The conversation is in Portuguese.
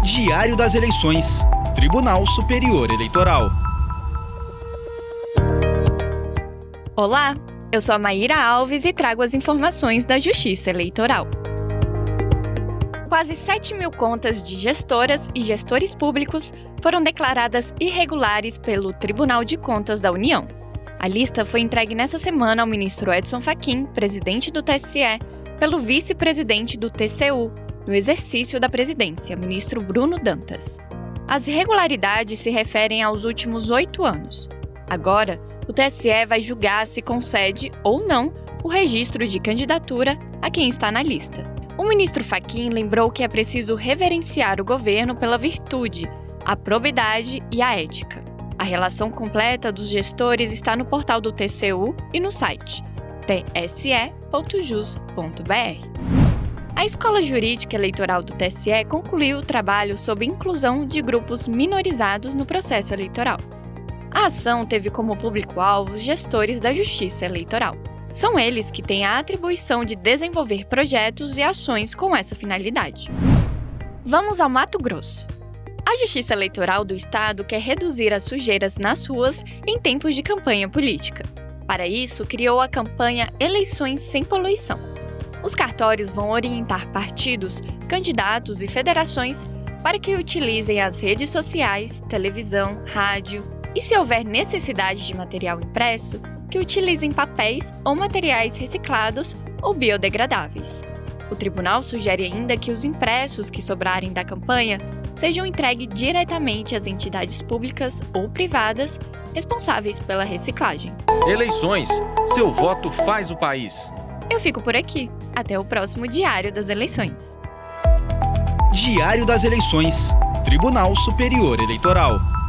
Diário das Eleições. Tribunal Superior Eleitoral. Olá, eu sou a Maíra Alves e trago as informações da Justiça Eleitoral. Quase 7.000 contas de gestoras e gestores públicos foram declaradas irregulares pelo Tribunal de Contas da União. A lista foi entregue nesta semana ao ministro Edson Fachin, presidente do TSE, pelo vice-presidente do TCU, no exercício da presidência, ministro Bruno Dantas. As irregularidades se referem aos últimos 8 anos. Agora, o TSE vai julgar se concede ou não o registro de candidatura a quem está na lista. O ministro Fachin lembrou que é preciso reverenciar o governo pela virtude, a probidade e a ética. A relação completa dos gestores está no portal do TCU e no site tse.jus.br. A Escola Jurídica Eleitoral do TSE concluiu o trabalho sobre inclusão de grupos minorizados no processo eleitoral. A ação teve como público-alvo os gestores da Justiça Eleitoral. São eles que têm a atribuição de desenvolver projetos e ações com essa finalidade. Vamos ao Mato Grosso. A Justiça Eleitoral do Estado quer reduzir as sujeiras nas ruas em tempos de campanha política. Para isso, criou a campanha Eleições Sem Poluição. Os cartórios vão orientar partidos, candidatos e federações para que utilizem as redes sociais, televisão, rádio e, se houver necessidade de material impresso, que utilizem papéis ou materiais reciclados ou biodegradáveis. O tribunal sugere ainda que os impressos que sobrarem da campanha sejam entregues diretamente às entidades públicas ou privadas responsáveis pela reciclagem. Eleições. Seu voto faz o país. Eu fico por aqui. Até o próximo Diário das Eleições. Diário das Eleições. Tribunal Superior Eleitoral.